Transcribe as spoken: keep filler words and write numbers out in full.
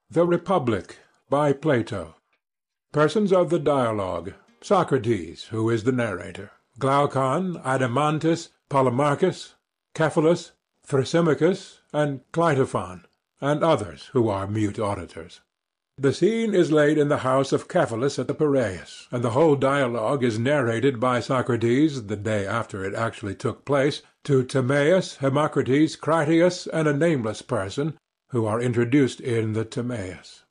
THE REPUBLIC by Plato. Persons of the dialogue: Socrates, who is the narrator; Glaucon, Adeimantus, Polemarchus, Cephalus, Thrasymachus, and Cleitophon, and others who are mute auditors. The scene is laid in the house of Cephalus at the Piraeus, and the whole dialogue is narrated by Socrates, the day after it actually took place, to Timaeus, Hermocrates, Critias, and a nameless person, who are introduced in the Timaeus.